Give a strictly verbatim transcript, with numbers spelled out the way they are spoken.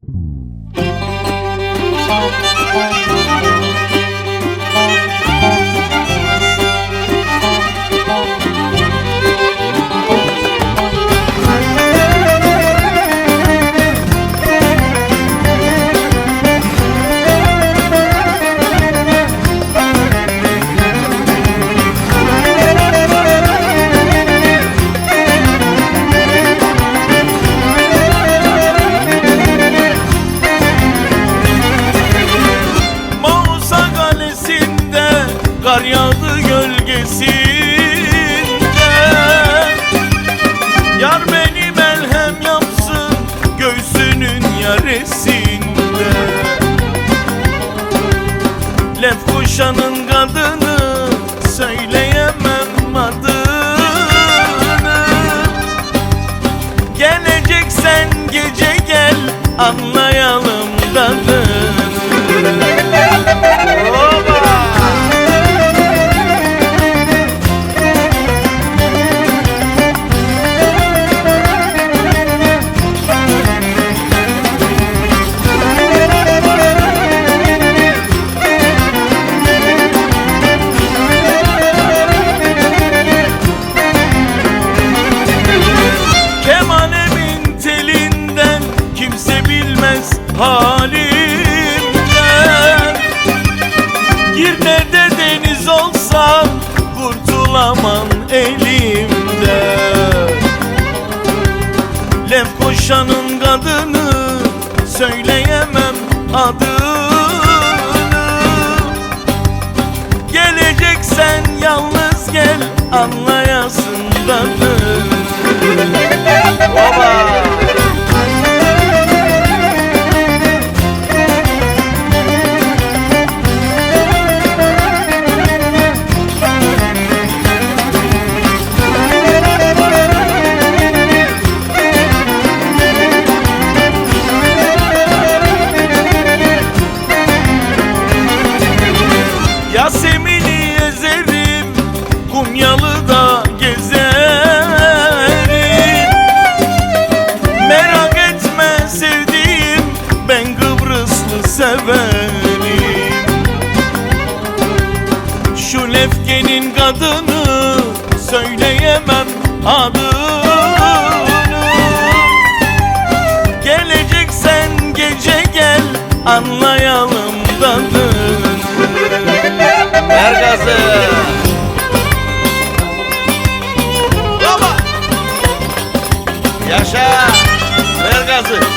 Kar yağdı gölgesinde, yar beni melhem yapsın göğsünün yaresinde. Lefkoşa'nın kadını, söyleyemem adını. Geleceksen gece gel, anlayalım tadını. Halimden Girne'de deniz olsam kurtulamam elimden. Lefkoşa'nın kadını, söyleyemem adını. Geleceksen yalnız gel, anlayasın tadını. Baba! Yasemin'i ezerim, Kumyalı'da gezerim. Merak etme sevdiğim, ben Kıbrıslı severim. Şu Lefke'nin kadını, söyleyemem adını. Geleceksen gece gel, anlayalım tadını. Ver gazı. Baba. Yaşa. Ver gazı.